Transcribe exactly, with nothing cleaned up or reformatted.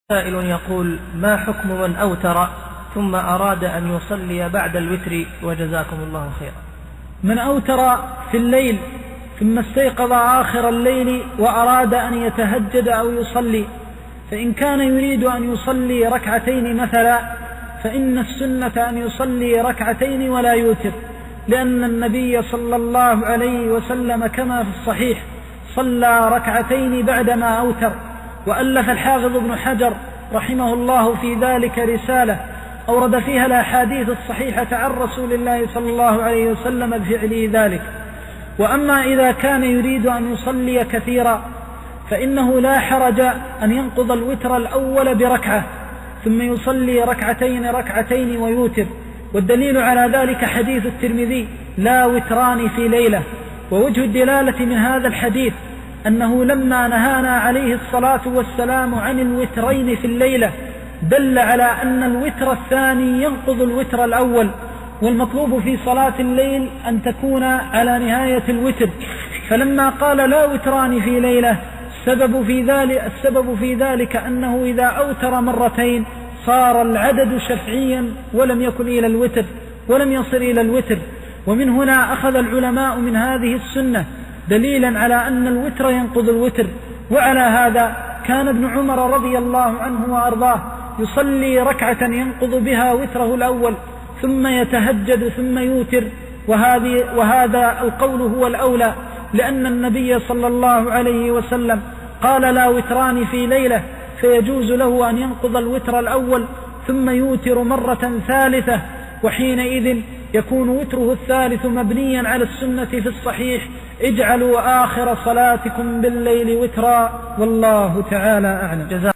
سائل يقول: ما حكم من أوتر ثم أراد أن يصلي بعد الوتر؟ وجزاكم الله خيرا. من أوتر في الليل ثم استيقظ آخر الليل وأراد أن يتهجد أو يصلي، فإن كان يريد أن يصلي ركعتين مثلا فإن السنة أن يصلي ركعتين ولا يوتر، لأن النبي صلى الله عليه وسلم كما في الصحيح صلى ركعتين بعدما أوتر. وألف الحافظ ابن حجر رحمه الله في ذلك رسالة أورد فيها الأحاديث الصحيحة عن رسول الله صلى الله عليه وسلم بفعله ذلك. وأما إذا كان يريد أن يصلي كثيرا فإنه لا حرج أن ينقض الوتر الأول بركعة ثم يصلي ركعتين ركعتين ويوتر، والدليل على ذلك حديث الترمذي: لا وتران في ليلة. ووجه الدلالة من هذا الحديث أنه لما نهانا عليه الصلاة والسلام عن الوترين في الليلة دل على أن الوتر الثاني ينقض الوتر الأول، والمطلوب في صلاة الليل أن تكون على نهاية الوتر. فلما قال لا وتران في ليلة السبب في ذلك, السبب في ذلك أنه إذا أوتر مرتين صار العدد شفعيا ولم يكن إلى الوتر ولم يصل إلى الوتر. ومن هنا أخذ العلماء من هذه السنة دليلا على أن الوتر ينقض الوتر. وعلى هذا كان ابن عمر رضي الله عنه وأرضاه يصلي ركعة ينقض بها وتره الأول ثم يتهجد ثم يوتر، وهذا القول هو الأولى، لأن النبي صلى الله عليه وسلم قال لا وتران في ليلة، فيجوز له أن ينقض الوتر الأول ثم يوتر مرة ثالثة، وحينئذ يكون وتره الثالث مبنيا على السنة في الصحيح: اجعلوا آخر صلاتكم بالليل وترا، والله تعالى أعلم.